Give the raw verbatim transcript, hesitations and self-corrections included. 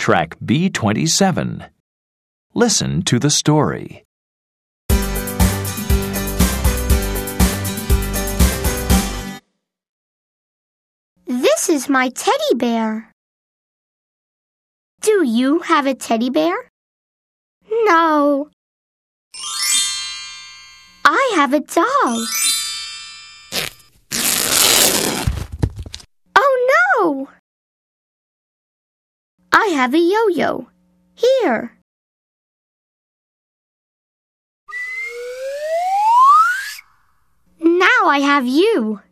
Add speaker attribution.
Speaker 1: track B twenty-seven. Listen to the story.
Speaker 2: This is my teddy bear. Do you have a teddy bear? No. I have a doll. Oh no! I have a yo-yo. Here. Now I have you.